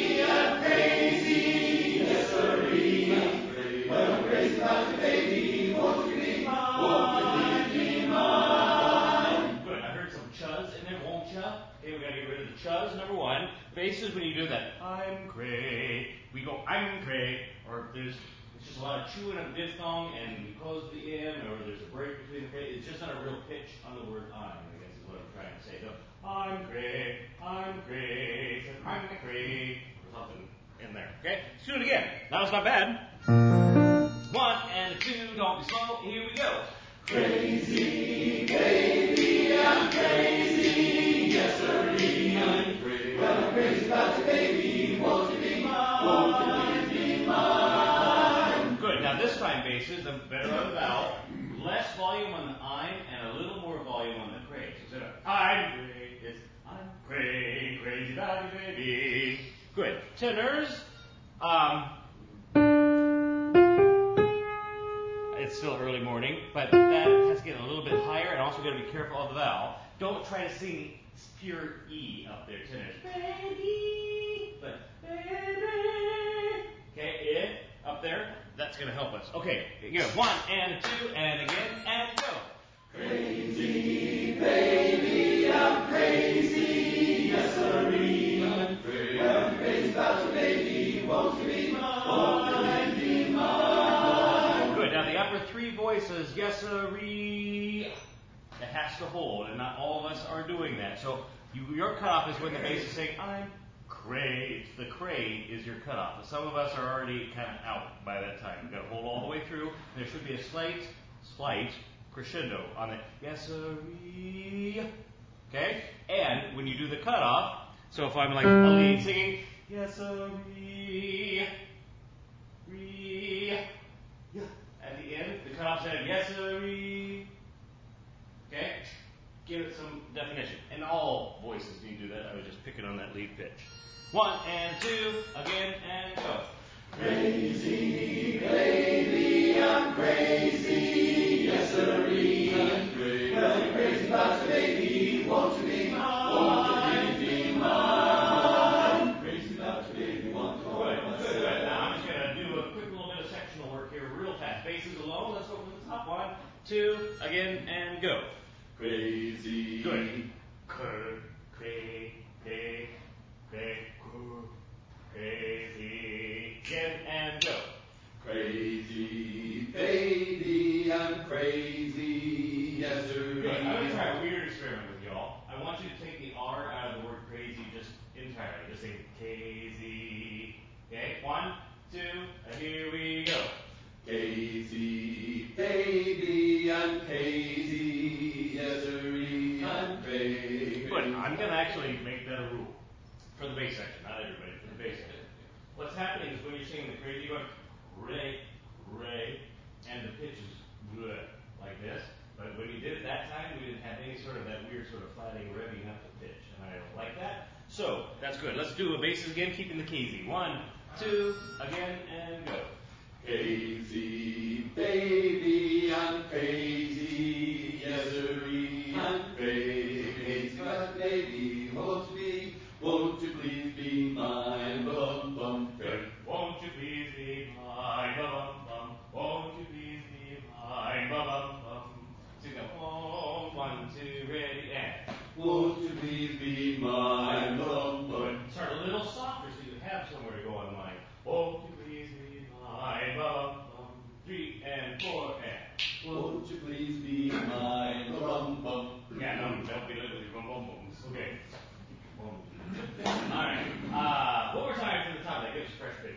I'm crazy, yes sirree. Well, I'm crazy about the baby, won't you be mine? Won't you be mine? Good, I heard some chuzz in there, won't ya? Okay, we gotta get rid of the chuzz, number one. Basses, when you do that, I'm cray, we go, I'm cray, or it's just a lot of chewing of diphthong, and we close the M, or there's a break between the cray. It's just not a real pitch on the word I guess is what I'm trying to say. So, I'm cray, I'm cray, or something in there. Okay, let's do it again. That was not bad. 1 and 2, don't be slow, here we go. Crazy, baby, I'm crazy, yes sirree. I'm crazy, well, I'm crazy about the baby, won't you be mine? Won't you be mine? Good, now this time basses, I'm better on the vowel, less volume on the I'm, and a little more volume on the cray. So instead of I'm cray, it's I'm cray, crazy about you, baby. Good. Tenors, it's still early morning, but that has to get a little bit higher, and also got to be careful of the vowel. Don't try to sing pure E up there, tenors. Baby, but baby. Okay, it up there. That's going to help us. Okay, you go 1 and 2 and again and go. Crazy, baby, I'm crazy, yes sirree. I'm crazy, well, I'm crazy about you, baby, won't you be mine? Won't you be mine? Good. Now the upper three voices, yes sirree, it has to hold, and not all of us are doing that. So your cutoff is when the bass is saying I'm cray. The cray is your cutoff. Some of us are already kind of out by that time. You've got to hold all the way through. There should be a slight crescendo on it. Yes sirree. Okay? And when you do the cutoff, so if I'm like a lead singing, yes sirree, ree, yeah. At the end, the cutoff said, yes sirree. Okay? Give it some definition. And all voices need to do that. I was just picking on that lead pitch. 1 and 2, again and go. Crazy, baby, I'm crazy, yes sirree. I'm crazy, well, I'm crazy about you, baby, won't you be mine? Won't you be mine? Crazy about you, baby, won't you be mine? Good. Now I'm just going to do a quick little bit of sectional work here real fast. Basses alone, let's go from the top. 1, 2, again and go. Crazy. Good. Crazy. Again and go. Crazy, baby, I'm crazy, yes sirree. Good. I'm going to try a weird experiment with y'all. I want you to take the R out of the word crazy just entirely. Just say crazy. Okay? 1, 2, and here we go. Crazy, baby, I'm crazy, yes sirree. I'm crazy. Good. I'm going to actually make that a rule for the bass section. Not everybody, for the bass section. What's happening is when you're singing the crazy, you're going ray, and the pitch is bleh, like this. But when you did it that time, we didn't have any sort of that weird sort of flatting, revving up the pitch. And I don't like that. So, that's good. Let's do a basses again, keeping the keysy. 1, 2, again, and go. Crazy, baby, I'm crazy, yes sirree. I'm crazy, but baby, won't you please be mine, bum bum. Good. Won't you please be mine, bum bum. Won't you please be mine, bum bum. Sing that. 1, 2, ready, and. Won't you please be mine, bum bum. Start a little softer so you have somewhere to go on mine. Won't you please be mine, bum bum. 3 and 4 and. Won't you please be mine, bum bum. Yeah, no, don't be little with your bum bum bums. Okay. Alright. One more time from the top. That gives fresh pitch.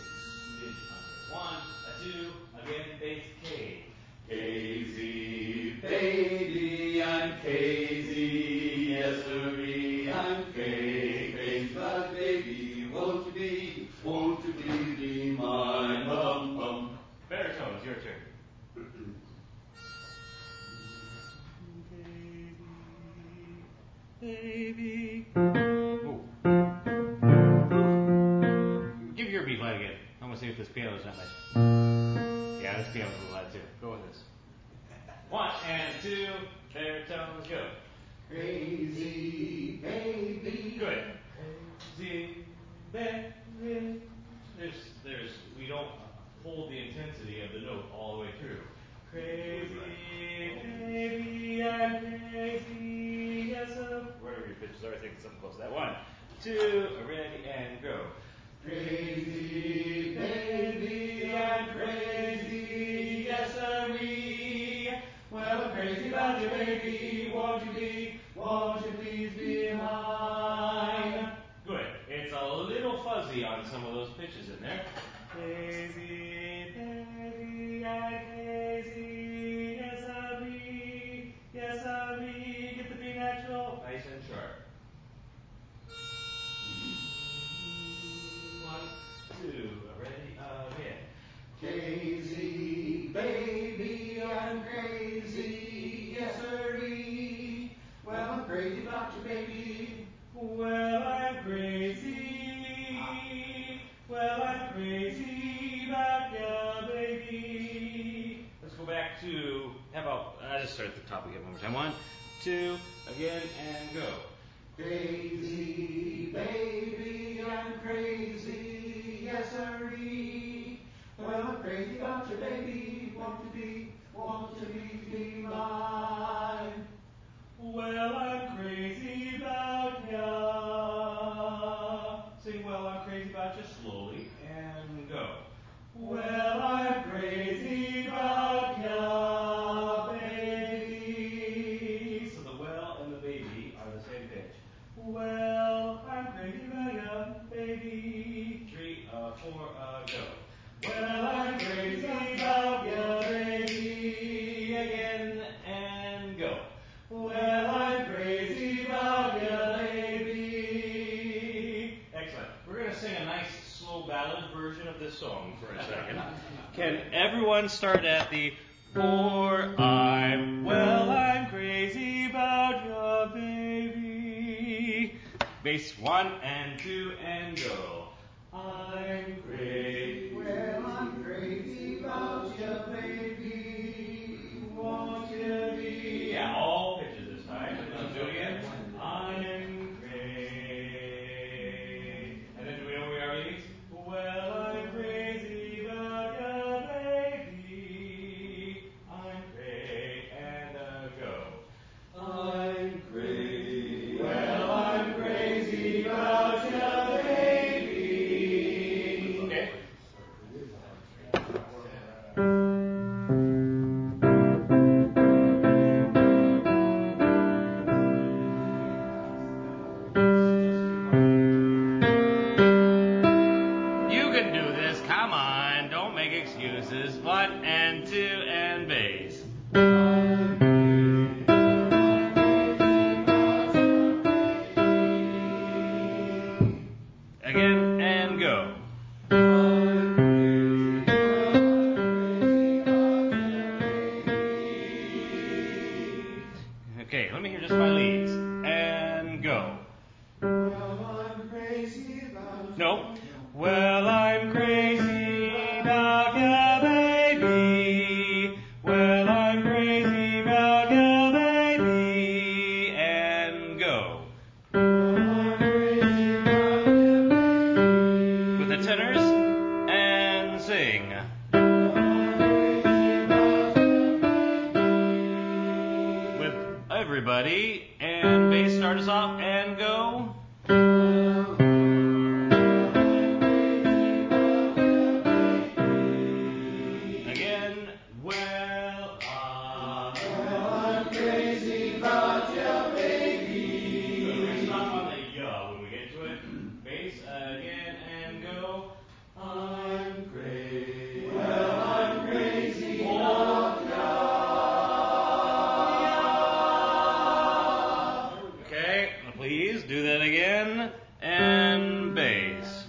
1, 2, again, bass K. Crazy, baby, I'm crazy, yes sirree. I'm crazy, but baby, won't you please be mine, bum bum. Baritones, your turn. Baby. Ooh. Give your B flat again. I'm going to see if this piano is not nice. Yeah, this piano's a little loud too. Go with this. 1 and 2, baritones, go. Crazy, baby. Good. Crazy, baby. get something close to that. 1, 2, ready, and go. Crazy, baby, I'm crazy, yes sirree. Well, I'm crazy about you, baby, won't you please be mine? Good. It's a little fuzzy on some of those pitches in there. Crazy, baby, I'm crazy, yes sirree, yes sirree. Get the B natural, nice and sharp. 1, 2, ready, again. Crazy, baby, I'm crazy, yes sirree. Well, I'm crazy about you, baby. Well, I'm crazy. Well, I'm crazy about ya, baby. Let's go back to, how about, just start at the top again one more time. 1, 2, again, and go. Crazy, baby, I'm crazy, yes sirree. Well, I'm crazy about you, baby, won't you please be mine? Well, I'm crazy about ya. Sing, well, I'm crazy about ya slowly, and go. Well, I'm crazy about ya, baby. So the well and the baby are the same pitch. Well, I'm crazy about ya, baby. 3, 4, go. Well, I'm crazy about ya, baby. Again, and go. Well, I'm crazy about ya, baby. Excellent. We're going to sing a nice slow ballad version of this song for a second. Can everyone start at the for I'm crazy about ya, baby. Bass 1 and 2 and go. I'm crazy. Well, I'm crazy about you, baby. Won't you be? Yeah, all pitches this time. Let's do it again. I'm crazy. And then do we know where we are, ladies? Well, I'm crazy about ya, baby. I'm crazy, and go. I'm crazy. Well, I'm crazy about you, baby. Okay. You can do this. Come on. Don't make excuses. 1 and 2 and bass. Again and go. Okay, let me hear just my leads. And go. Well, I'm crazy about you. No. Well, I'm crazy about ya, baby. Well, I'm crazy about ya, baby. And go. I'm crazy about you, baby. With the tenors and sing. I'm crazy about you, baby. With everybody and bass start us off and go. Again. Well, I'm crazy about you, baby. we stop on the ya when we get to it. Bass again and go. I'm crazy. Well, I'm crazy about you. Okay, please do that again. And bass.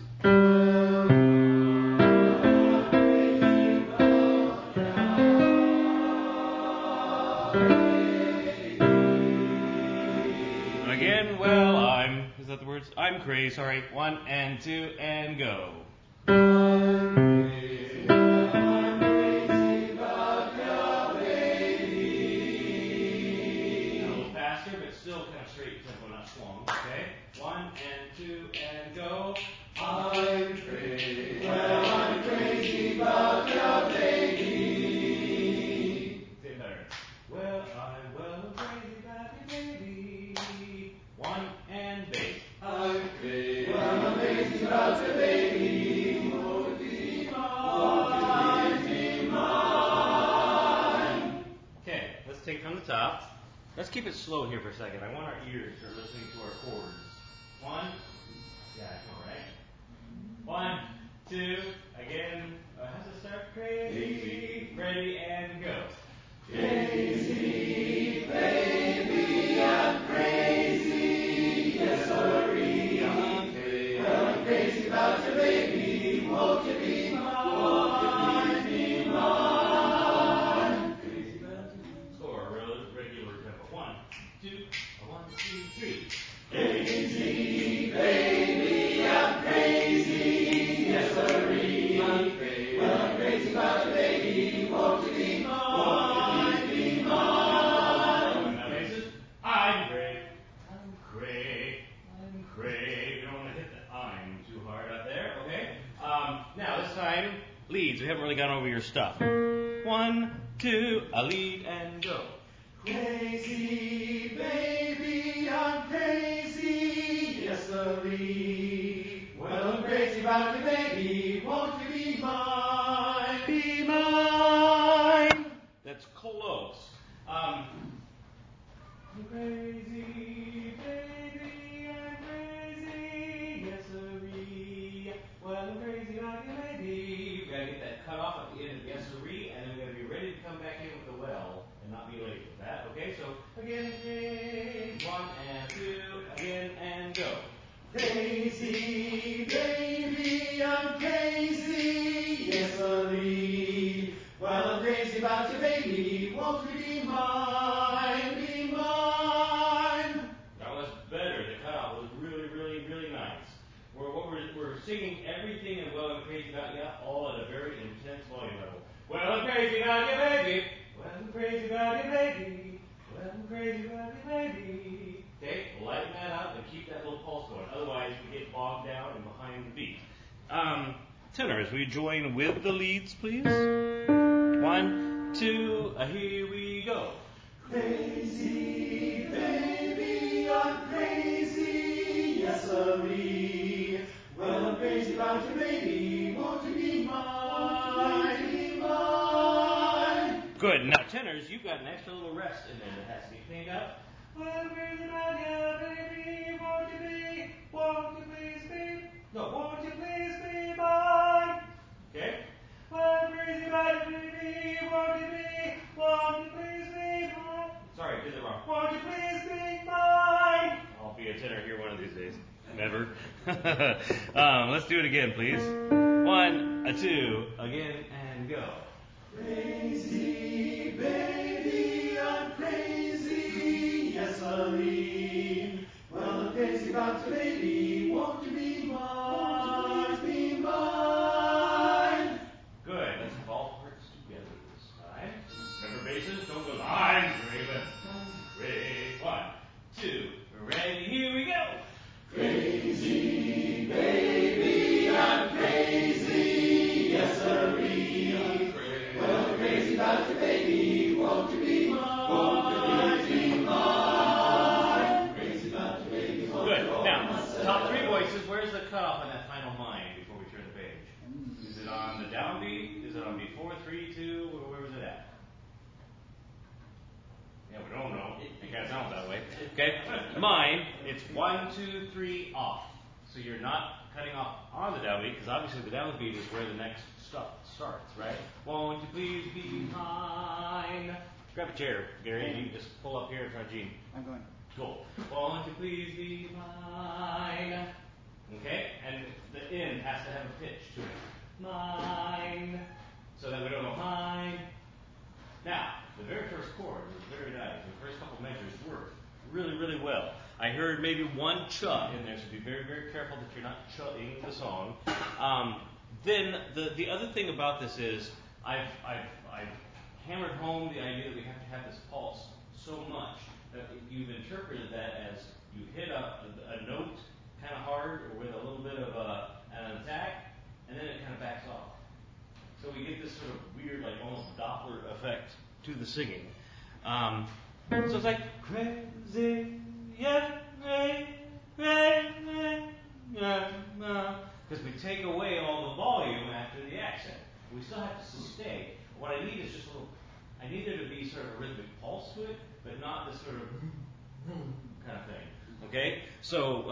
Again, well, is that the words? I'm crazy, sorry. 1 and 2 and go. I'm crazy about you, baby. A little faster, but still kind of straight tempo, not swung. Okay? 1 and 2 and go. I'm crazy. Well, I'm crazy about you, baby. Say it better. Well, I'm crazy about you, baby. 1 and bass. Let's keep it slow here for a second. I want our ears to are listening to our chords. 1, yeah, I know, right? 1, 2, again. How's it start? Crazy, ready, and go. Crazy, baby, I'm crazy, yes, sorry. Well, I'm crazy about you, baby. Won't you be mine? Won't you be mine? Crazy about you. Score a regular tempo. 1, 2, 1, 2, 3. Crazy, baby, I'm crazy, yes, sorry. Well, I'm crazy about you, baby. Won't you be mine? Be mine. Now bases. I'm great. I'm great. I'm great. We don't want to hit the I'm too hard out there, okay? Now this time, leads. We haven't really gone over your stuff. 1, 2, a lead and go. Crazy, baby, I'm crazy, yes, sorry. Well, I'm crazy about you, baby. Won't you be mine? Be mine. That's close. I'm crazy, baby, I'm crazy, yes sirree. Well, I'm crazy about you, baby. We gotta get that cut off at the end of yes sirree, and then we gotta be ready to come back in with the well and not be late with that. Okay, so again, 1 and 2, again and go. Crazy, baby, I'm crazy, yes, sorry. Well, I'm crazy about you, baby. Won't you be mine? Be mine. That was better. The cutoff was really, really, really nice. We're singing everything and well and crazy about you all at a very intense volume level. Well, I'm crazy about you, baby. Well, I'm crazy about you, baby. Well, I'm crazy about you, baby. Okay, lighten that up and keep that little pulse going. Otherwise, we get bogged down and behind the beat. Tenors, will you join with the leads, please? 1, 2, here we go. Crazy, baby, I'm crazy, yes, sorry. Well, I'm crazy about you, baby. Won't you be mine? Be mine. Good. Now, tenors, you've got an extra little rest in there that has to be cleaned up. Well, I'm crazy about you, baby. Won't you please be? No, won't you please be mine? Okay. Well, I'm crazy about you, baby. Won't you please be mine? Sorry, I did it wrong. Won't you please be mine? I'll be a tenor here one of these days. Never. Let's do it again, please. 1, 2, again, and go. Crazy, baby, I'm crazy, yes, sorry. Well, I'm crazy about you, baby. Won't you be mine? Be mine. Good. Let's have all parts together this time. Remember bases? Don't go. I'm great, but great. 1, 2, ready? Here we go. Crazy, baby, I'm crazy, yes, sorry. Well, I'm crazy about you, baby. Won't you be mine? Won't you be mine? Crazy about you, baby. Good. Now, top 3 voices. Where's the cutoff on that final line before we turn the page? Is it on the downbeat? Is it on before 3, 2? Where was it at? Yeah, we don't know. It kind of sounds that way. Okay. Mine, it's 1, 2, 3 off. So you're not cutting off on the downbeat because obviously the downbeat is where the next stuff starts, right? Won't you please be mine? Grab a chair, Gary, and you can just pull up here in front of Gene. I'm going. Cool. Won't you please be mine? Okay? And the end has to have a pitch to it. Mine. So that we don't go mine. Now, the very first chord was very nice. The first couple measures worked really, really well. I heard maybe one chuh in there, so be very, very careful that you're not chuhing the song. Then the other thing about this is I've hammered home the idea that we have to have this pulse so much that you've interpreted that as you hit a note kind of hard or with a little bit of an attack, and then it kind of backs off. So we get this sort of weird, like almost Doppler effect to the singing. So it's like crazy, yeah, because we take away all the volume after the accent. We still have to sustain. What I need is just a little. I need there to be sort of a rhythmic pulse to it, but not this sort of kind of thing. Okay? So,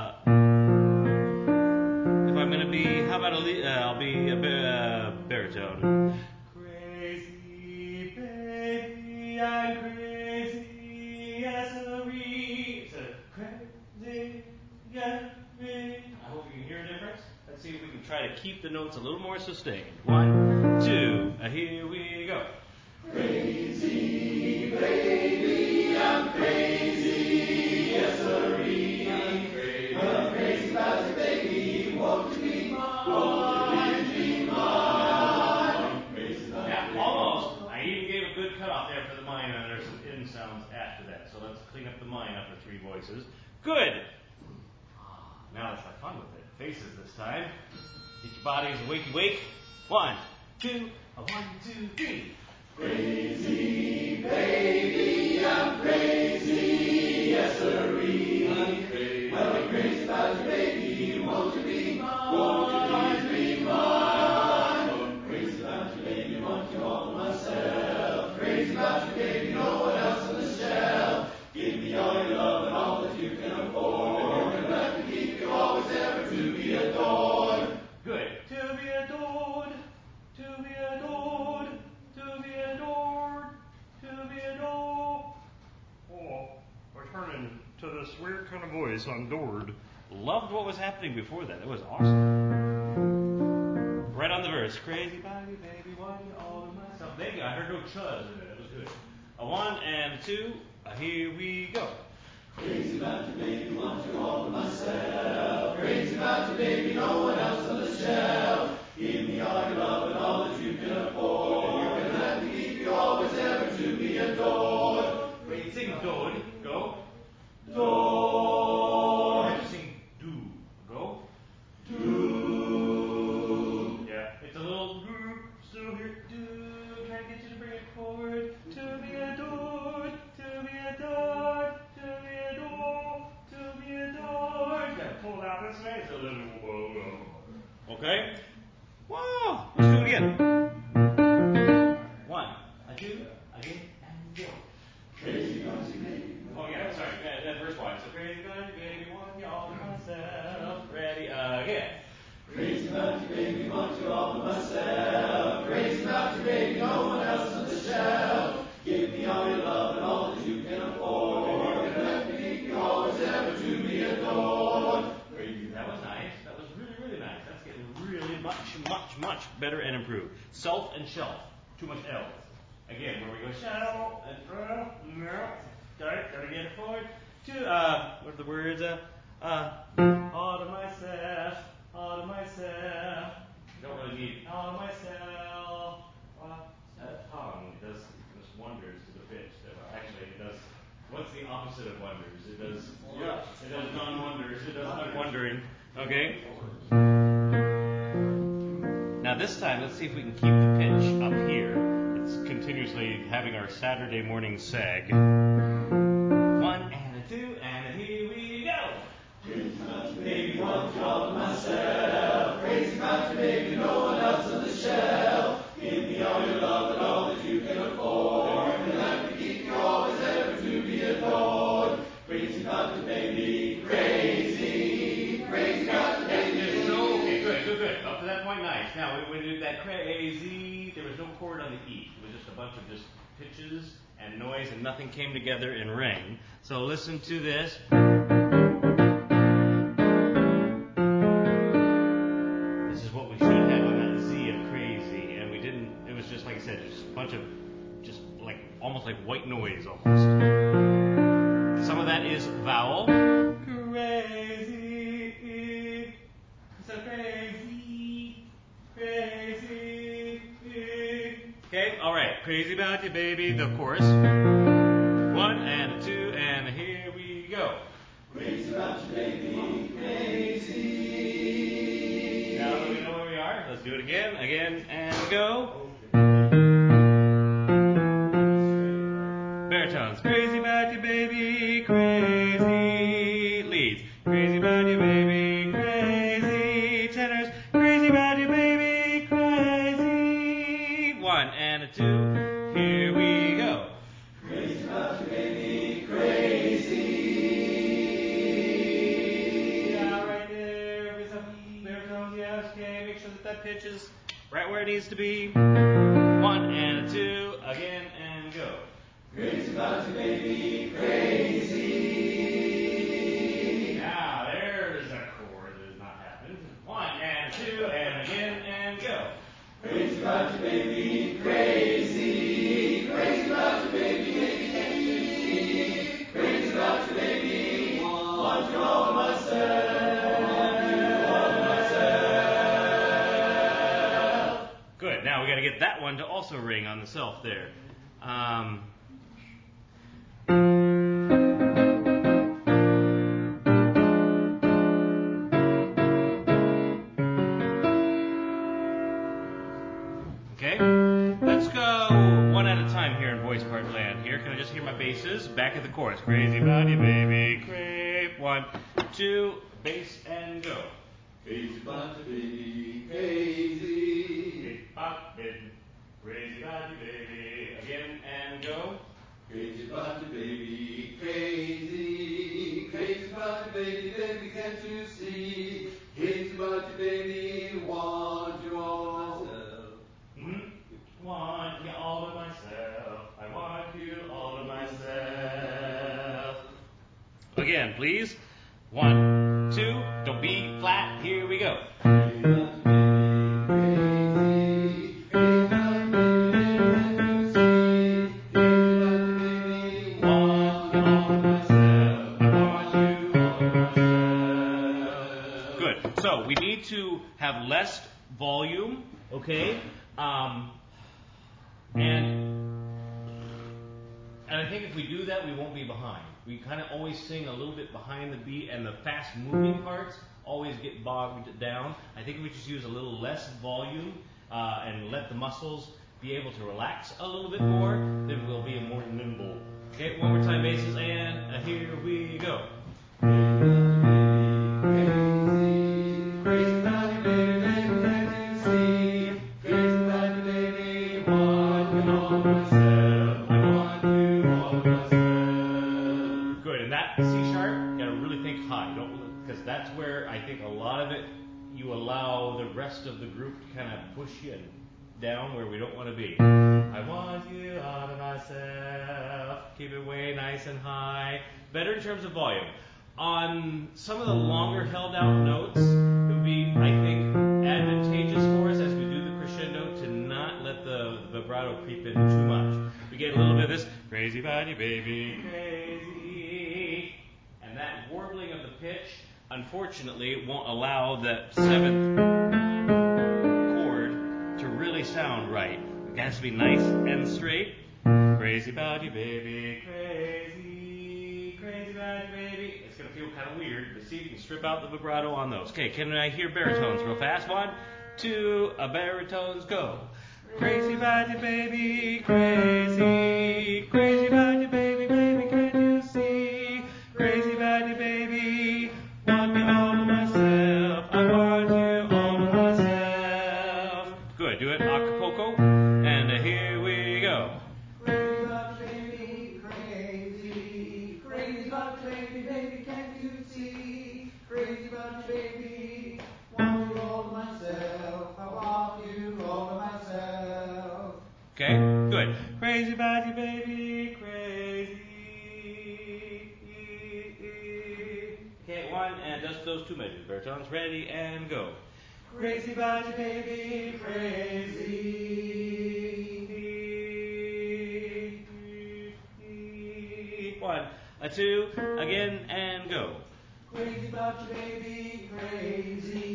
if I'm going to be, how about I'll be a baritone. Crazy baby, I'm crazy as a reed. Crazy as a reed. I hope you can hear a difference. Let's see if we can try to keep the notes a little more sustained. 1, 2, here we go. Crazy baby, I'm crazy, yes sirree. I'm crazy about you, baby. Won't you be mine? Won't you be mine? Yeah, almost. I even gave a good cutoff there for the mine, and there's some in sounds after that. So let's clean up the mine after 3 voices. Good. Now let's have fun with it. Faces this time. Get your bodies wakey wake. 1, 2, 1, 2, 3. Crazy baby, I'm crazy, yes sirree. I'm crazy about you, baby. Won't you be mine? Won't you be mine? Crazy about you, baby. Want you all for myself. Crazy about you, baby. No one else on the shelf. Give me all your love and all that you can afford. And let me keep you always ever to be adored. Good. To be adored. To be adored. To be adored. To be adored. Oh, we're turning to this weird kind of voice on adored. Loved what was happening before that. It was awesome. Right on the verse. Crazy body, baby, want you all to myself. There you go. I heard no chuz in it. That was good. A 1 and a 2. Here we go. Crazy about you, baby, want you all for myself. Crazy about you, baby, no one else on the shelf. Give me all your love and all that you can afford. And let me keep you always ever to be adored. Wait, sing adored. Go. Adored. Sing do. Go. Do. Yeah. It's a little group. So here, do. Try to get you to bring it forward. To be adored. To be adored. To be adored. To be adored. Gotta pull it out this way. It's a little okay? Whoa! Let's do it again. 1, 2, again, and go. Crazy about you, baby. Oh yeah, sorry, that first one. So crazy about you, baby, want you all to myself. Ready, again. Crazy about you, baby, want you all for myself. Crazy about you, baby, no one else on the shelf. Give me all your love and all that you can afford. And let me keep you always ever to be adored. That was nice. That was really, really nice. That's getting really much better and improved. Self and shelf. Too much L. Again, where we go shelf and no. Gotta get it forward. What are the words? All to myself. All to myself. Don't really need all to myself. That tongue does wonders to the pitch. Actually, it does. What's the opposite of wonders? It does non-wonders. It does unwondering. Okay? Now this time, let's see if we can keep the pitch up here. It's continuously having our Saturday morning sag. 1 and a 2 and a here we go. Crazy about you, baby, want you all to myself. Crazy about you, baby, no one else on the shelf. Give me all your love and all that you can afford. And let me keep you always ever to be adored. Crazy about you, baby, crazy. Crazy about you, baby. Okay, good. Up to that point, nice. Now, when we did that crazy, there was no chord on the E. It was just a bunch of just pitches and noise, and nothing came together and rang. So listen to this. This is what we should have on that Z of crazy, and we didn't. It was just like I said, just a bunch of, just like almost like white noise almost. Some of that is vowel. Crazy, so crazy. Okay, all right. Crazy about you, baby. The chorus. 1 and a 2 and a here we go. Crazy about you, baby, crazy. Now that we know where we are, let's do it again, and go. Baritones. Crazy about you, baby, crazy. Leads. Crazy about you, baby, crazy. Tenors. Crazy about you, baby, crazy. 1 and a 2. Here we go. Crazy about you, baby. pitch is right where it needs to be. 1 and a 2, again and go. Crazy about you, baby, crazy. Now there's a chord that has not happened. 1 and a 2, and again and go. Crazy about you, baby, crazy. Crazy about you, baby, baby, can't you see? Crazy about you, baby, want you all to myself. Good. Now we got to get that one to also ring on the self there. Okay. Let's go one at a time here in voice part land. Here, can I just hear my basses? Back at the chorus. Crazy about you, baby. Crepe. 1, 2, bass and go. Crazy about you, baby, crazy. Crazy about you, baby. Again and go. Crazy about you, baby, crazy. Crazy about you, baby, baby, can't you see? Crazy about you, baby, want you all to myself. Want you all to myself. I want you all to myself. Again, please. 1, 2, don't be flat. Here we go. Crazy about you, baby, crazy. Crazy about you, baby, can't you see? Crazy about you, baby, want you all to myself. I want you all to myself. Good. So we need to have less volume, okay? And I think if we do that, we won't be behind. We kind of always sing a little bit behind the beat, and the fast-moving parts always get bogged down. I think if we just use a little less volume and let the muscles be able to relax a little bit more, then we'll be more nimble. Okay, one more time, basses, and here we go. Crazy about you, baby, baby, can't you see? Crazy about you, baby, want you all to myself. I want you all to myself. Good, and that C sharp, you gotta really think high, because that's where I think a lot of it, you allow the rest of the group to kind of push you down where we don't want to be. I want you all to myself. Keep it way nice and high. Better in terms of volume. On some of the longer held out notes, it would be, I think, advantageous for us as we do the crescendo to not let the vibrato creep in too much. We get a little bit of this, crazy about you, baby, crazy. And that warbling of the pitch, unfortunately, won't allow that 7th chord to really sound right. It has to be nice and straight. Crazy about you, baby, crazy, crazy about you, baby. It's going to feel kind of weird, but see if you can strip out the vibrato on those. Okay, can I hear baritones real fast? 1, 2, baritones, go. Crazy about you, baby, crazy, crazy about you, baby, baby, can't you see? Crazy about you, baby, want me all to myself, I want you all to myself. Good, do it acapulco, and here we go. Crazy about you, baby, crazy. Crazy about you, baby, baby, can't you see? Crazy about you, baby, want you all to myself. I want you all to myself. Okay, good. Crazy about you, baby, crazy. Okay, 1, and just those 2 measures. Baritones, ready, and go. Crazy about you, baby, crazy. 1, 2, again, and go. Crazy about you, baby, crazy.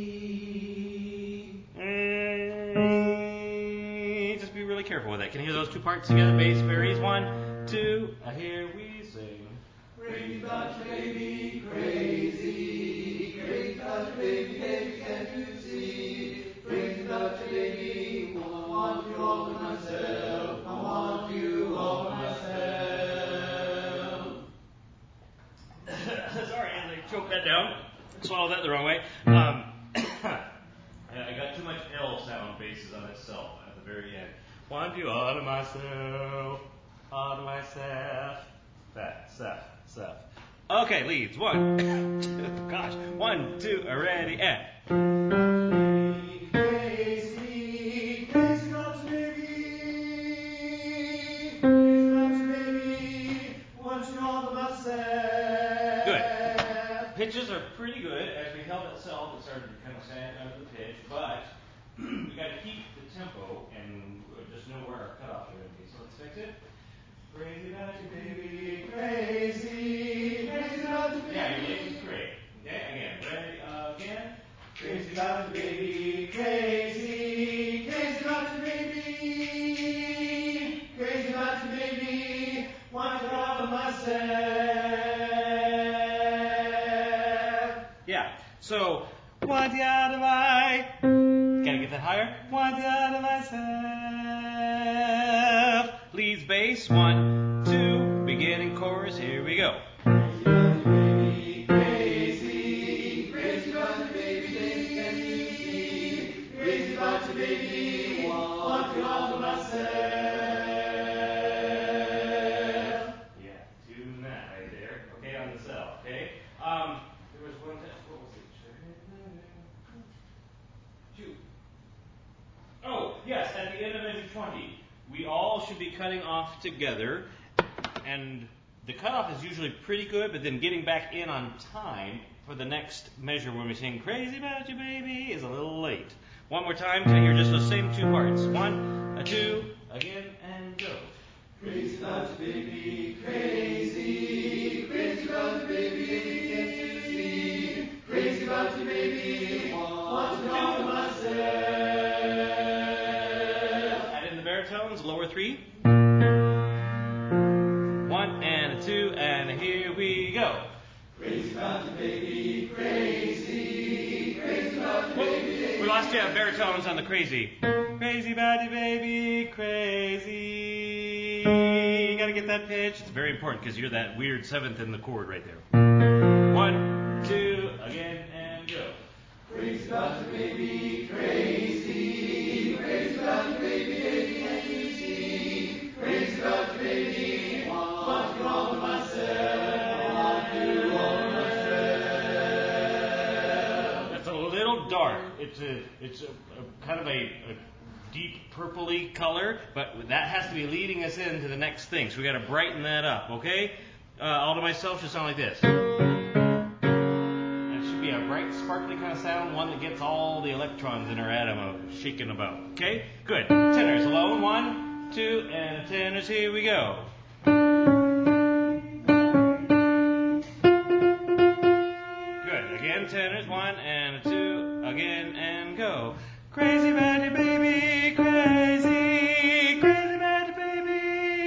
Just be really careful with that. Can you hear those 2 parts together? Bass varies. 1, 2, here we sing. Crazy about you, baby, crazy. Crazy about you, baby, baby, can't you see? Crazy about you, baby, want you all to myself. I want you all to myself. Sorry, I choked that down. Swallowed that the wrong way. I got too much L sound basses on itself at the very end. Want you all to myself, all to myself. That, self. Okay, leads. 1, 2, gosh. 1, 2, ready, and. Crazy. it started to kind of sag out of the pitch, but we got to keep the tempo and just know where our cutoffs are going to be. So let's fix it. Crazy about you, baby, crazy, crazy about you, baby. Yeah, your lick is great. Okay, again, ready, again. Crazy about you, baby, crazy, crazy about you, baby, crazy about you, baby, want it all for myself. Yeah, so, want you out of my, gotta get that higher, want you out of myself. Leads bass, 1, 2, beginning chorus, here we go. Crazy about you, baby, crazy, crazy about you, baby, crazy about you, baby, want you all for myself. Yeah, tune that right there. Okay, on the cell, okay? There was one test, what was it? Two. Oh, yes, at the end of measure 20, we all should be cutting off together, and the cutoff is usually pretty good, but then getting back in on time for the next measure when we sing Crazy About You Baby is a little late. One more time, can I hear just those same two parts? 1, a 2, again, and go. Crazy about you, baby, crazy, crazy about you, baby, can't you see? Crazy about you, baby, want you all to myself. Add in the baritones, lower 3. 1 and a 2, and here we go. Crazy about you, baby, crazy, crazy about you, baby. We lost you baritones on the crazy. Crazy about you, baby, crazy. You gotta get that pitch. It's very important because you're that weird 7th in the chord right there. 1, 2, again, and go. Crazy about you, baby, crazy, crazy about you, baby, crazy, crazy about you, baby, want you all for myself, want you all for myself. That's a little dark. It's a kind of a deep purpley color, but that has to be leading us into the next thing. So we got to brighten that up, okay? All to myself should sound like this. And it should be a bright, sparkly kind of sound, one that gets all the electrons in our atom shaking about. Okay? Good. Tenors alone. 1, 2, and tenors. Here we go. Good. Again, tenors. 1 and a 2. Again and go. Crazy about you, baby, crazy, crazy about you, baby,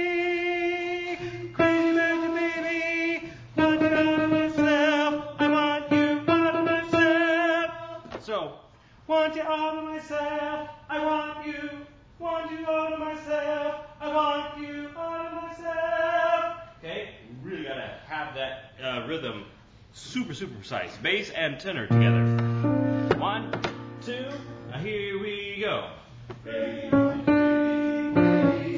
crazy about you, baby, want you all to myself, I want you all to myself. So, want you all to myself, I want you all to myself, I want you all to myself. Okay, we really gotta have that rhythm super precise, bass and tenor together. 1, 2. Now here we go. Crazy, crazy, crazy,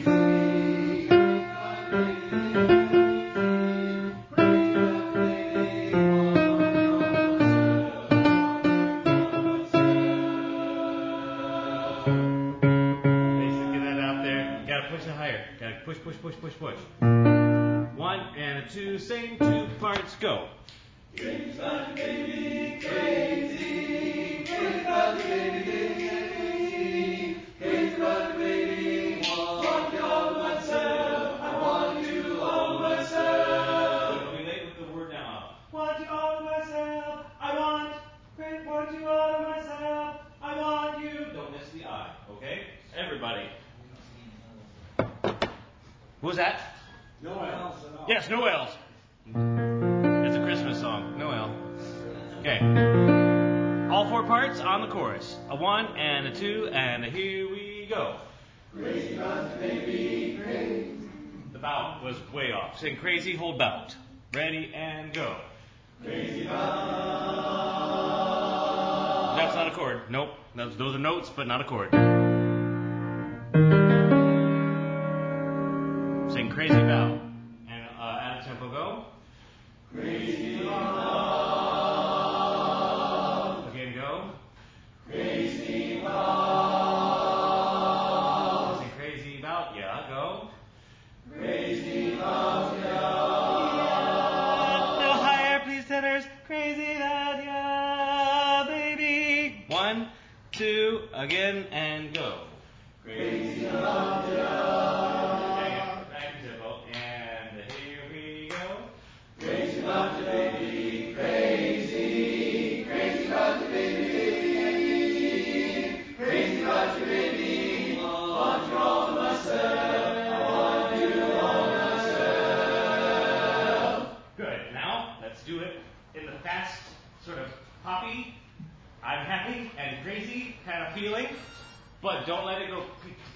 Basically, get that out there. Gotta push it higher. Gotta push. 1 and a 2, same 2 parts, go. Crazy about you, baby, crazy, crazy about you, baby, crazy about you, baby, want you all to myself, I want you all to myself. Don't be late with the word now. Want you all to myself, I want you all to myself, I want you. Don't miss the I, okay? Everybody. What was that? No L's. Yes, no L's. It's a Christmas song. No L. Okay. All 4 parts on the chorus. A 1 and a 2 and a here we go. Crazy about you, baby, crazy. The bout was way off. Sing crazy, hold bout. Ready and go. Crazy bout. That's not a chord. Nope. Those are notes, but not a chord. Sing crazy bout. And add a tempo, go. Crazy bout. Again, go. Crazy bout. Sing crazy bout, yeah, go. Crazy bout, yeah. No higher, please, tenors. Crazy bout, yeah, baby. 1, 2, again, and go. Crazy about the dark. Back in tempo, and here we go. Crazy about the baby, crazy, crazy about the baby, crazy about your baby. Want you all to myself, I want you all myself. Good. Now let's do it in the fast, sort of poppy, I'm happy and crazy kind of feeling, but don't let it go.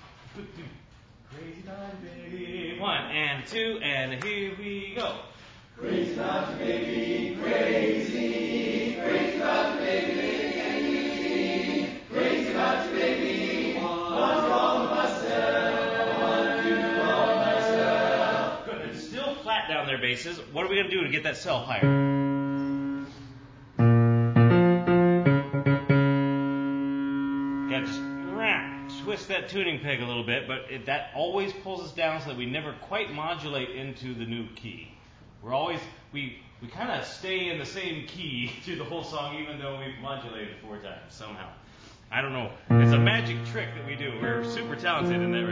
Crazy about your baby. 1 and 2, and here we go. Crazy about your baby, crazy, crazy about your baby, crazy about your baby. Want you all to myself, want you all myself. Good. It's still flat down there, basses. What are we going to do to get that cell higher? Yeah, just twist that tuning peg a little bit, but that always pulls us down so that we never quite modulate into the new key. We're always, we kind of stay in the same key through the whole song, even though we've modulated 4 times somehow. I don't know. It's a magic trick that we do. We're super talented in that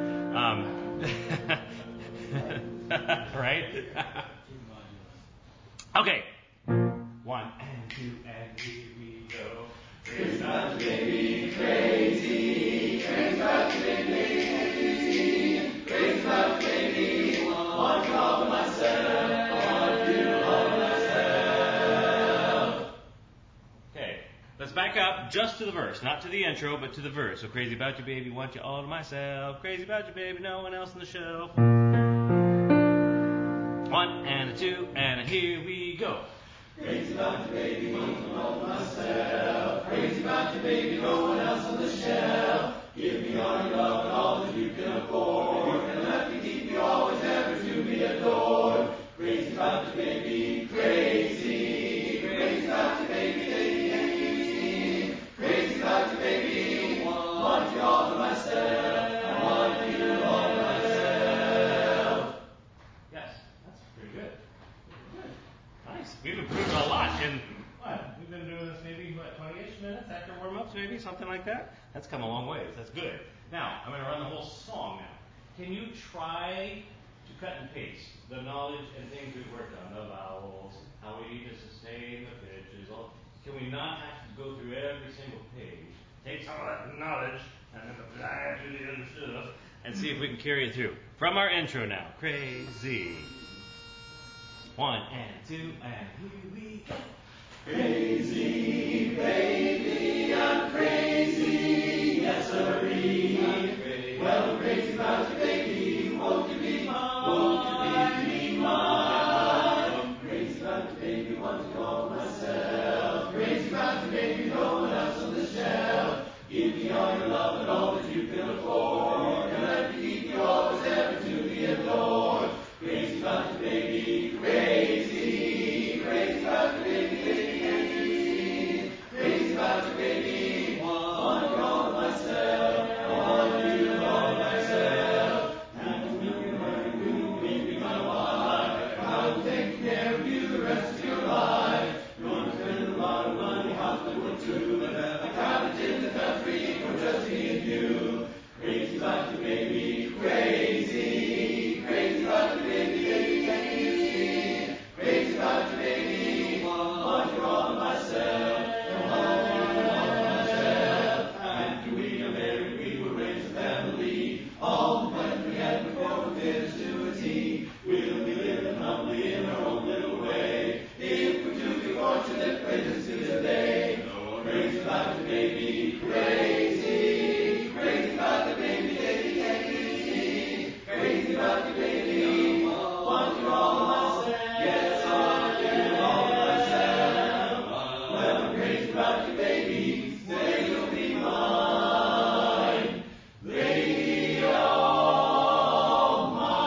regard. Right? Okay. 1 and 2 and here we go. Crazy about the baby, crazy, crazy about the baby, crazy about the baby. Want you all to myself, want you all myself. Okay, let's back up just to the verse, not to the intro, but to the verse. So crazy about you, baby, want you all to myself. Crazy about you, baby, no one else on the shelf. 1 and a 2, and here we go. Crazy about your baby, want you all to myself. Crazy about your baby, no one else on the shelf. Give me all your love and all that you can afford, and let me keep you always ever to be adored. Crazy about your baby, crazy, crazy about your baby, crazy about your baby. Want you all to myself, I want you all to myself. Yes, that's pretty good. Good. Nice. We've improved a lot in what? We've been doing this maybe 20-ish minutes after warm-ups, maybe something like that. That's come a long ways. That's good. Now I'm going to run the whole song now. Can you try to cut and paste the knowledge and things we've worked on, the vowels, how we need to sustain the pitches? All. Can we not have to go through every single page? Take some of that knowledge and then apply it to the other stuff and see if we can carry it through. From our intro now. Crazy. 1 and 2 and here we go. Crazy, baby, I'm crazy, yes sirree. Well, I'm crazy about your baby, won't you be mine? Won't you be mine? Crazy about your baby, want to call myself. Crazy about your baby, no one else on the shelf. Give me all your love and all that you can afford, and let me keep you always ever to be adored. Crazy about your baby, crazy, crazy about your baby, crazy about your baby. Want you all to myself, I want you all myself. And you be my wife, I will take care of you the rest of your life. You're gonna spend a lot of money, Hollywood too, but I cottage in the country for just me and you. Crazy about your baby, crazy, crazy about your baby, crazy about your baby. Want you all to myself, I want you all to myself. After we are married, we will raise a family. All the money we had before we finished to a T. We'll be living humbly in our own little way. If we do be fortunate, praises to today. Crazy about your baby, crazy, crazy about your baby, crazy about your baby. Want you all to myself, yes, I want you all to myself. Well, I'm crazy about your baby, say you'll be mine, lady all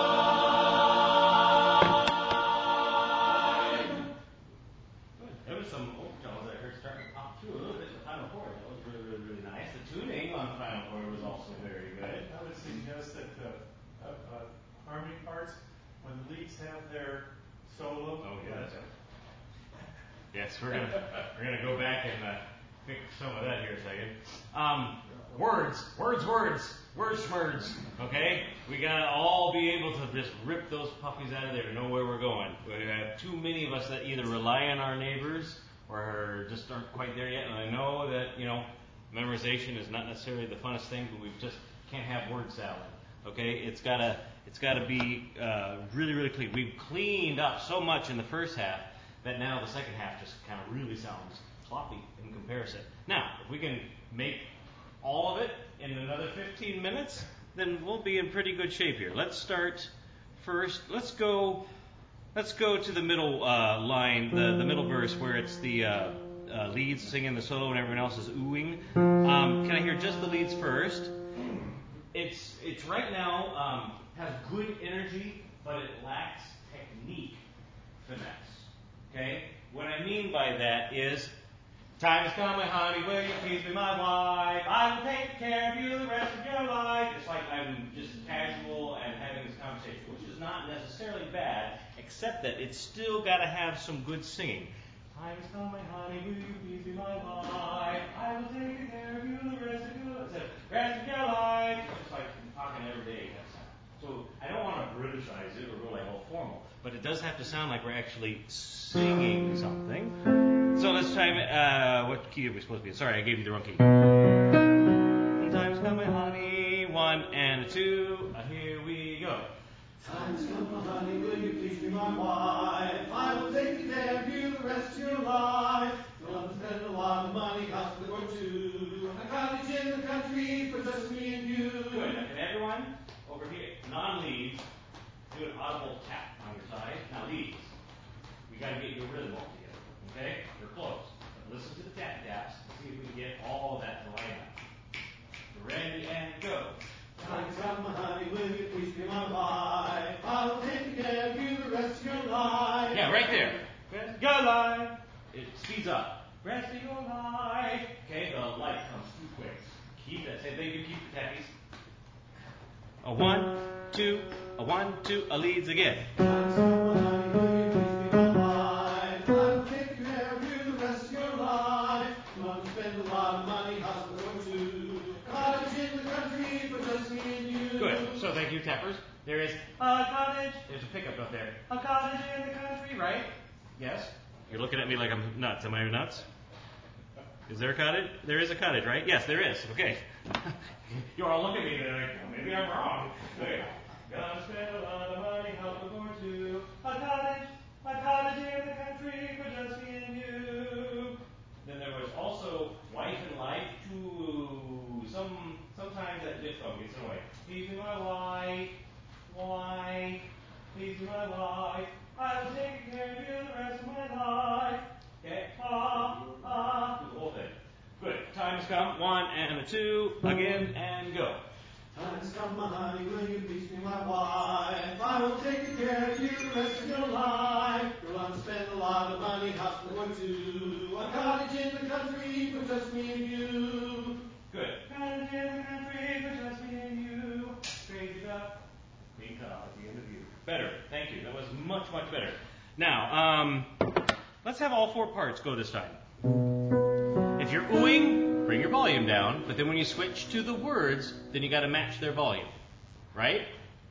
mine. Good. There was some overtones I heard starting to pop through a little bit in the final chord. That was really, really, really nice. The tuning on the final chord was also very good. I would suggest that harmony parts, when the leads have their solo. Oh yes. Yes, we're gonna go back and fix some of that here a second. Words, schmerds, okay? We gotta all be able to just rip those puppies out of there and know where we're going. We have too many of us that either rely on our neighbors or just aren't quite there yet. And I know that, memorization is not necessarily the funnest thing, but we just can't have word salad, okay? It's gotta be really, really clean. We've cleaned up so much in the first half that now the second half just kind of really sounds sloppy in comparison. Now, if we can make all of it in another 15 minutes, then we'll be in pretty good shape here. Let's start first. Let's go to the middle line, the middle verse where it's the leads singing the solo and everyone else is oohing. Can I hear just the leads first? It's right now has good energy, but it lacks technique, finesse. Okay? What I mean by that is, time has come, my honey, will you please be my wife? I will take care of you the rest of your life. It's like I'm just casual and having this conversation, which is not necessarily bad, except that it's still got to have some good singing. Time has come, my honey, will you please be my wife? I will take care of you the rest of your life. It's just like I'm talking every day. So I don't want to Britishise it or go like all formal, but it does have to sound like we're actually singing something. So let's try, what key are we supposed to be in? Sorry, I gave you the wrong key. Time's come, my honey, 1 and 2, here we go. Time's come, my honey, will you please be my wife? I will take care of you the rest of your life. Don't spend a lot of money, hospital or two. A cottage in the country for just me and you. Good. And everyone over here, non-leads, do an audible tap on your side. Now leads, we got to get your rhythm all together. Okay? We're close. But listen to the tap taps and see if we can get all of that to line up. Ready and go. Time's come, my honey, will you please be my wife? I will take care of you the rest of your life. Yeah, right there. Rest of your life. It speeds up. Rest of your life. Okay, the light comes too quick. Keep that. Say thank you. Keep the tappies. A 1, 2, a 1, 2, a leads again. Time's come, my honey, will you please be my wife? I will take care of you the rest of your life. You want to spend a lot of money, hospital or two. Cottage in the country for just me and you. Good. So thank you, tappers. There is a cottage. There's a pickup up there. A cottage in the country, right? Yes. You're looking at me like I'm nuts. Am I nuts? Is there a cottage? There is a cottage, right? Yes, there is. Okay. You all look at me and they're like, well, maybe I'm wrong. Okay. Gonna spend a lot of money, hospital or two. A cottage in the country for just me and you. Then there was also wife and life too. Sometimes that diphthong gets in the way. Please be my wife, please be my wife. I will take care of you the rest of my life. Okay, do the whole thing. Good. Time has come. 1 and a 2 again and go. Time's come, my honey, will you please be my wife? I will take care of you the rest of your life. You'll want to spend a lot of money, hospital or two. A cottage in the country for just me and you. Good. Cottage in the country for just me and you. Crazy up. Clean top at the end of you. Better. Thank you. That was much, much better. Now, let's have all 4 parts go this time. If you're oohing, bring your volume down, but then when you switch to the words, then you got to match their volume. Right?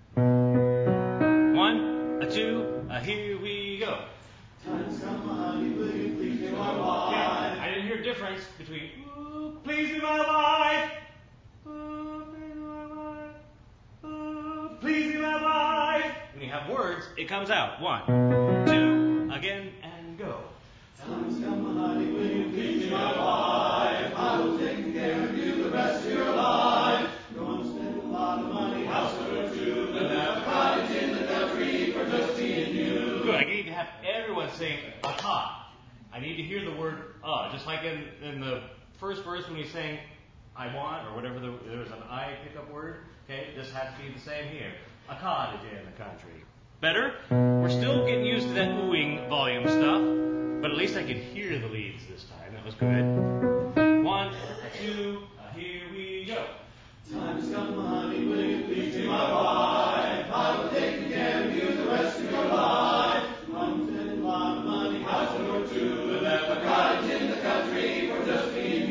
1, a 2, a here we go. Time's come, my honey, will you please be my wife? Yeah, I didn't hear a difference between ooh, please be my wife. Ooh, please be my wife. Ooh, please be my wife. When you have words, it comes out. 1, 2, again, and go. Time's come, my honey, will you please be my wife? I will take care of you the rest of your life. You're going to spend a lot of money, hospital or two, and have a cottage in the country for just me and you. Good. I need to have everyone saying "aha." I need to hear the word just like in the first verse when he's saying "I want" or whatever. There was an I pickup word. Okay, this has to be the same here. A cottage in the country. Better? We're still getting used to that oohing volume stuff, but at least I could hear the leads this time. That was good. 1, 2, here we go. Time's come, my honey, will you please be my wife? I will take care of you the rest of your life. I'm spending a lot of money, house or two, and have a cottage in the country for just me and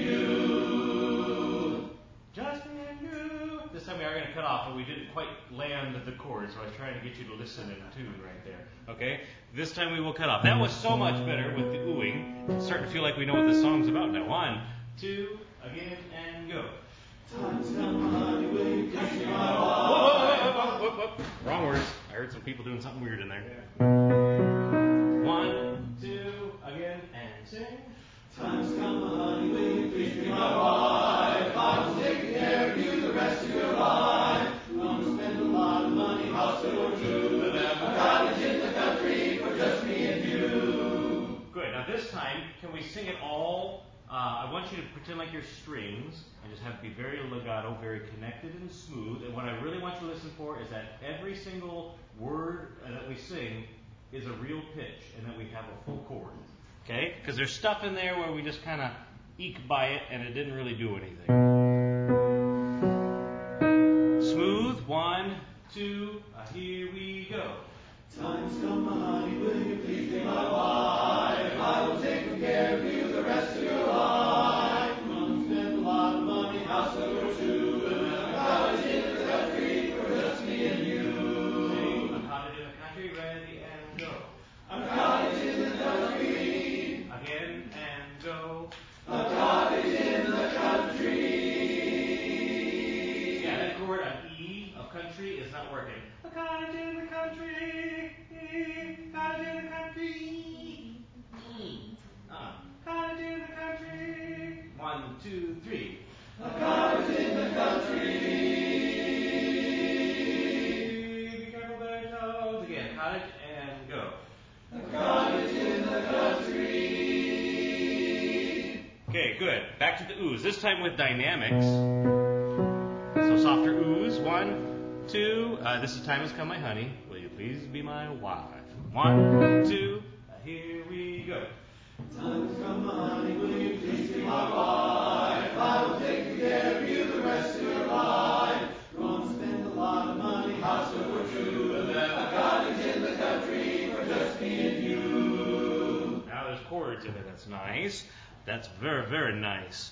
cut off, but we didn't quite land the chord, so I was trying to get you to listen in tune right there. Okay? This time we will cut off. That was so much better with the oohing. It's starting to feel like we know what the song's about now. 1, 2, again, and go. Time's come, honey, will you please be my Whoop. Wrong words. I heard some people doing something weird in there. 1, 2, again, and sing. Time's come, honey, will you please be my wife? I will take care of you the rest of your life. Gonna spend a lot of money, house or two, and have a cottage in the country for just me and you. Good. Now this time, can we sing it all? I want you to pretend like you're strings and just have to be very legato, very connected and smooth. And what I really want you to listen for is that every single word that we sing is a real pitch and that we have a full chord. Okay? Because there's stuff in there where we just kind of eke by it and it didn't really do anything. Smooth. 1, 2, here we go. Time's come, honey, will you please be my wife? I will take care of you the rest of your life. Gonna spend a lot of money, house or two, and have a cottage in the country for just me and you. Sing a cottage in the country, ready and go. A cottage in the country. Again and go. A cottage in the country. Yeah, that chord on E of country is not working. A cottage in the country. Cottage in the country. Cottage in the country. 1, 2, 3. A cottage in the country. Be careful, baritones. Again, cottage and go. A cottage in the country. Okay, good. Back to the oohs. This time with dynamics. So softer oohs. 1, 2. This is Time Has Come, My Honey. Will you please be my wife? 1, 2. Here we go. Time's come, honey, will you please be my wife? I will take care of you the rest of your life. Gonna spend a lot of money, house or two, and have a cottage in the country for just me and you. Now there's chords in it. That's nice. That's very, very nice.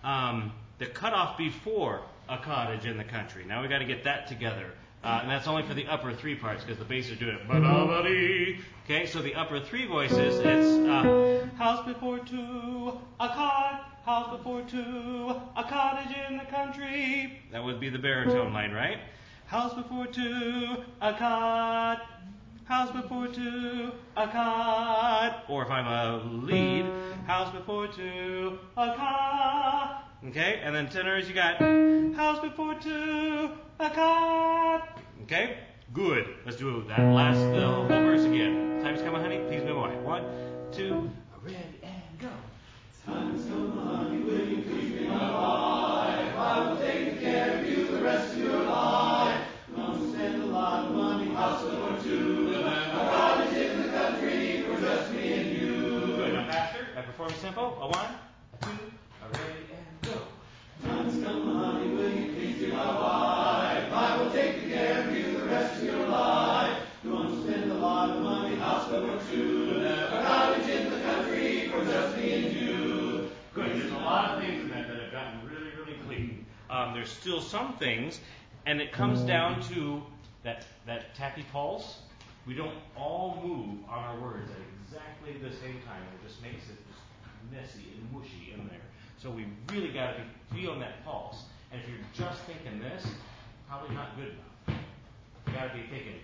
The cutoff before a cottage in the country. Now we got to get that together. And that's only for the upper 3 parts because the bass is doing it. Ba-da-ba-dee. Okay, so the upper 3 voices, it's house before two, a cot, house before two, a cottage in the country. That would be the baritone line, right? House before two, a cot, house before two, a cot. Or if I'm a lead, house before two, a cot. Okay, and then tenors, you got house before two, a cot. Okay, good. Let's do that last whole verse again. Time's coming, honey. Please be my wife. 1, 2, ready and go. Time's come, honey, will you please be my wife? I will take care of you the rest of your life. Gonna spend a lot of money, house or two, and have a cottage in the country for just me and you. Good. Now faster. My performance tempo. A 1, a 2, a ready and go. Time's come, honey, will you please be my wife? I will take care of you the rest of your life. Gonna spend a lot of money, house or two, and have a cottage in the country for just me and you. Good. There's a lot of things in that have gotten really, really clean. There's still some things, and it comes down to that tappy pulse. We don't all move on our words at exactly the same time. It just makes it just messy and mushy in there. So we really got to be feeling that pulse. And if you're just thinking this, probably not good enough. You got to be thinking.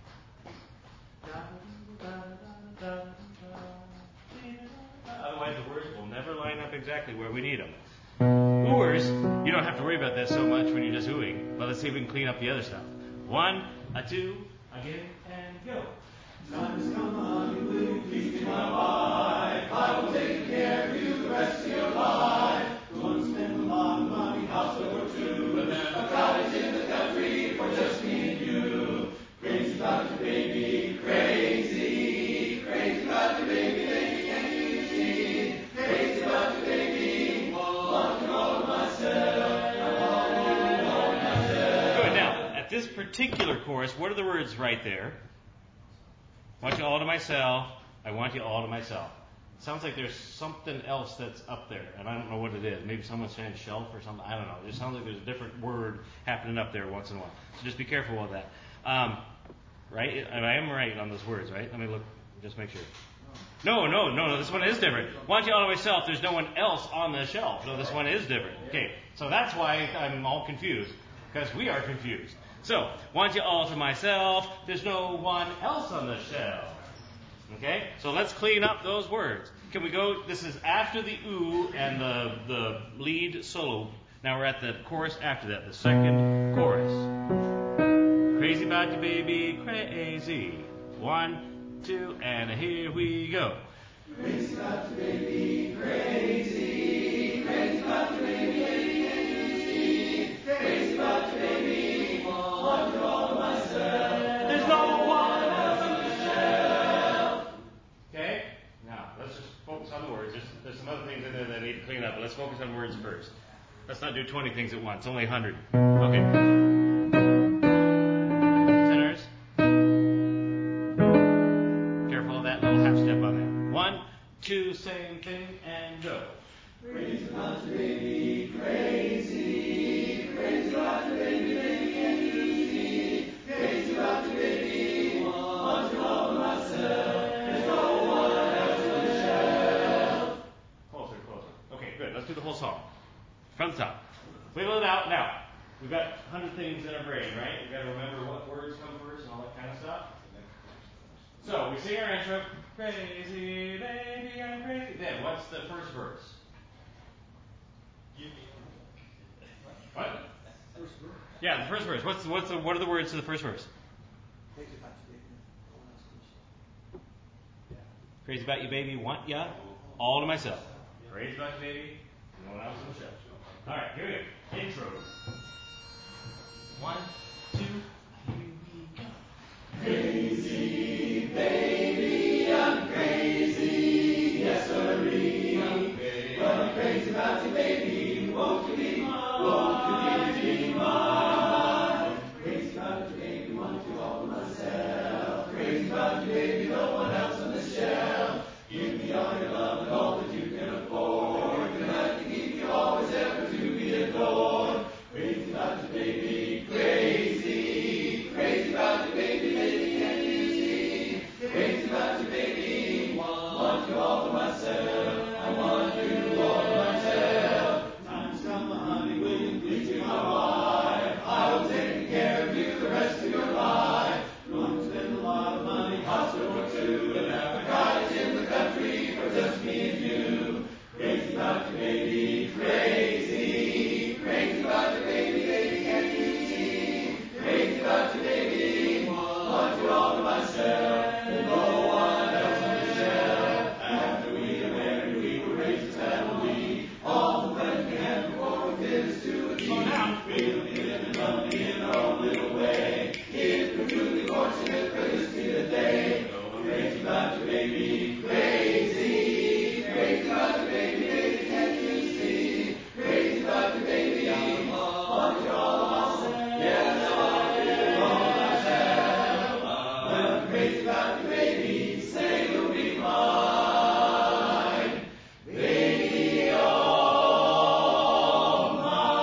Otherwise, the words will never line up exactly where we need them. Oohers, you don't have to worry about that so much when you're just oohing. But let's see if we can clean up the other stuff. 1, a 2, again, and go. Time's come, honey, will you please be my wife? I will take care of you the rest of your life. Gonna spend a lot of money, house or two, and have a cottage in the country for just me and you. Crazy about your baby, crazy, crazy about your baby, baby, can't you see? Crazy about your baby, want you all to myself, all to myself. Good. Now, at this particular chorus, what are the words right there? I want you all to myself. I want you all to myself. sounds like there's something else that's up there, and I don't know what it is. Maybe someone's saying shelf or something. I don't know. It just sounds like there's a different word happening up there once in a while. So just be careful of that. Right? I am right on those words, right? Let me look, just make sure. No. This one is different. Want you all to myself, there's no one else on the shelf. No, this one is different. Okay, so that's why I'm all confused, because we are confused. So, want you all to myself, there's no one else on the shelf. Okay, so let's clean up those words. Can we go, this is after the ooh and the lead solo. Now we're at the chorus after that, the second chorus. Crazy about you, baby, crazy. 1, 2, and here we go. Crazy about you, baby, crazy. Crazy about you, baby, crazy. Crazy about you, baby, want you all to myself. There's no one else on the shelf. Okay? Now, let's just focus on the words. There's some other things in there that I need to clean up, but let's focus on words first. Let's not do 20 things at once. Only 100. Okay. Two, same thing, and go. Crazy about you, baby, crazy. Crazy about you, baby, crazy. Crazy about you, baby, want you all to myself. There's no one else on the shelf. Closer. Okay, good. Let's do the whole song. From the top. Wiggle it out. Now, we've got 100 things in our brain, right? We've got to remember what words come first and all that kind of stuff. So, we sing our intro. Crazy, baby, I'm crazy. Then, what's the first verse? What? First verse. Yeah, the first verse. What are the words to the first verse? Crazy about you, baby. No one else on the shelf. Crazy about you, baby. Want ya? All to myself. Crazy about you, baby. No one else on the shelf. All right, here we go. Intro. 1, 2, here we go. Crazy, baby, I'm crazy, yes sirree. I'm crazy about you, baby, won't you be mine? Crazy about you, baby, want you all to myself. Crazy about you, baby, no one else on the shelf. Give me all your love and all that you can afford. Tonight to keep you always ever to be adored. Crazy about you, baby, crazy. Crazy about you, baby, can't you see? Crazy about you, baby, want you all to myself. I want you all to myself. Time's come, my honey, will you please be my wife? I will take care of you the rest of your life. Going to spend a lot of money, hospital or two, and have a cottage in the country for just me and you. Crazy about you, baby, crazy. Crazy about you, baby, can't you see? Crazy about you, baby, want you all to myself. There's no one else on the shelf. After we are married, we will raise this family. All the friends we had before we did this to a T. We'll be living lonely in our own little way. If we're truly fortunate for this be the day. Crazy about you, baby, crazy. Crazy about you, baby, can't you see? Crazy about you, baby, want you all to myself. Yes, I want you all to myself. When I'm crazy about you, baby, say you'll be mine. Baby, all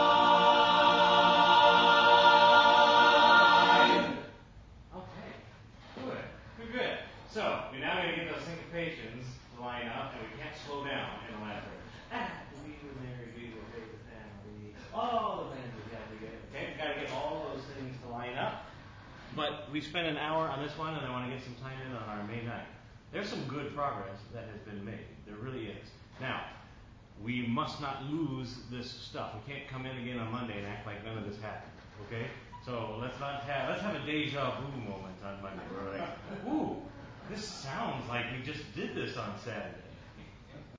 mine. Okay, good. So, we're now going to get those syncopations to line up, and we can't slow down in the last verse. After we were married, we were raised a family. All the friends we got together. Okay, we've got to get all those things to line up. But we spent an hour on this one, and I want to get some time in on our May 9th. There's some good progress that has been made. There really is. Now, we must not lose this stuff. We can't come in again on Monday and act like none of this happened. Okay? So let's have a deja vu moment on Monday. We're like, ooh, this sounds like we just did this on Saturday.